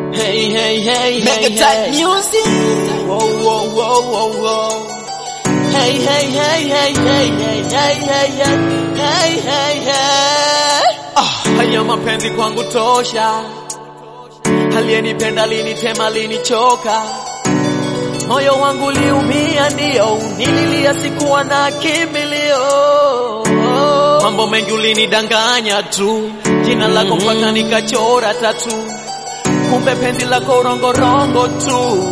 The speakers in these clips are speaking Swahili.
Hey, hey, hey, Mega hey, Type hey. Music. Whoa, whoa, whoa, whoa, whoa. Hey, hey, hey, hey, hey, hey, hey, hey, hey, hey, hey, hey. Haya mapenzi kwangu tosha. Aliyenipenda linitema linichoka. Moyo wangu liumia ndio, nililia sikuwa na kimbilio. Mambo mengi ulinidanganya tu, jina lako mpaka nikachora tatu. Kumbe penzi lako rongorongo tu.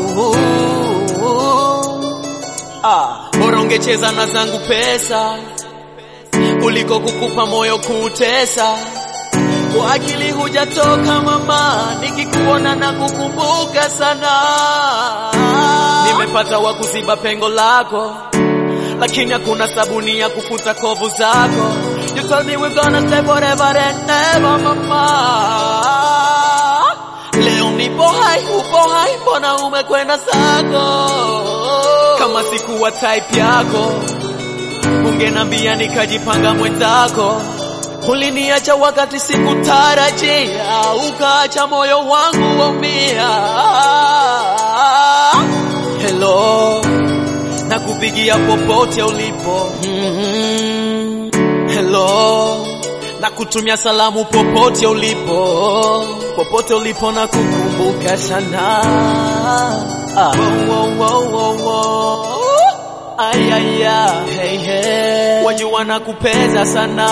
Bora ungecheza na zangu pesa kuliko kukupa moyo kutesa. Kwa akili hujatoka mama, nikikuona na kukumbuka sana. Nimepata wa kuziba pengo lako, lakini hakuna sabuni ya kufuta kovu zako. You told me we're gonna stay forever and never mama. Leo nipo hai, upo hai, mbona umekwenda zako? Kama sikuwa type yako, ungenambia nikajipanga mwenzako. Uliniacha wakati sikutarajia, ukaacha moyo wangu waumia. Hello, nakupigia popote ulipo. Hello, nakutumia salamu popote ulipo. Popote ulipo na kukumbuka sana. Wow, wow, wow, wow. Ay, ay, ay, hey, hey. Wajua nakupenda sana.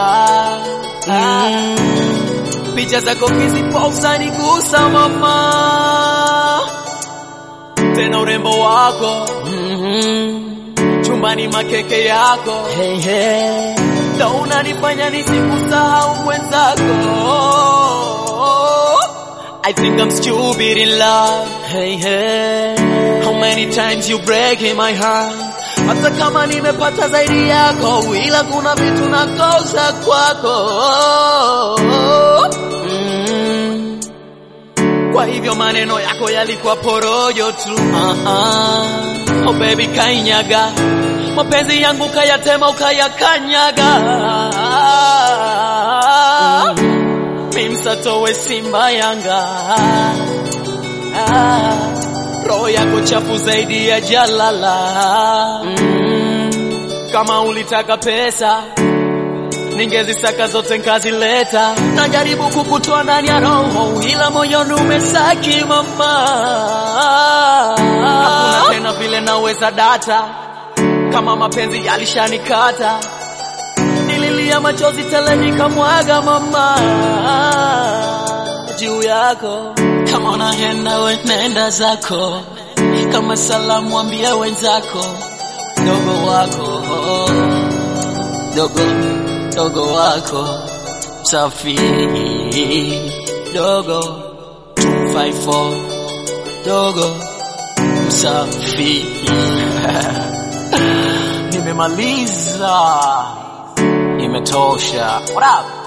Picha zako kiziposa nigusa mama. Tena urembo wako chumbani makeke yako. Hey, hey. Ndo unanifanya nisikusahau mwenzako. I think I'm stupid in love. Hey, hey. How many times you breaking my heart? Hata kama nimepata zaidi yako, ila kuna vitu nakosa kwako. Kwa hivyo maneno yako yalikuwa porojo tu. Oh baby kainyaga, mapenzi yangu kayatema ukayakanyaga. Mimsatowe Simba Yanga. Roho yako chafu zaidi ya jalala. Kama ulitaka pesa, ningezisaka zote nkazileta. Najaribu kukutoa ndani ya roho, ila moyoni umesaki mama. Hakuna tena vile naweza data, kama mapenzi yalishanikata. Nililia machozi tele nikamwaga mama juu yako. Kama unaenda we nenda zako, kama salamu ambia wenzako. Dogo wako, dogo wako Safi, dogo 254, dogo Safi. Nimemaliza, imetosha. What up?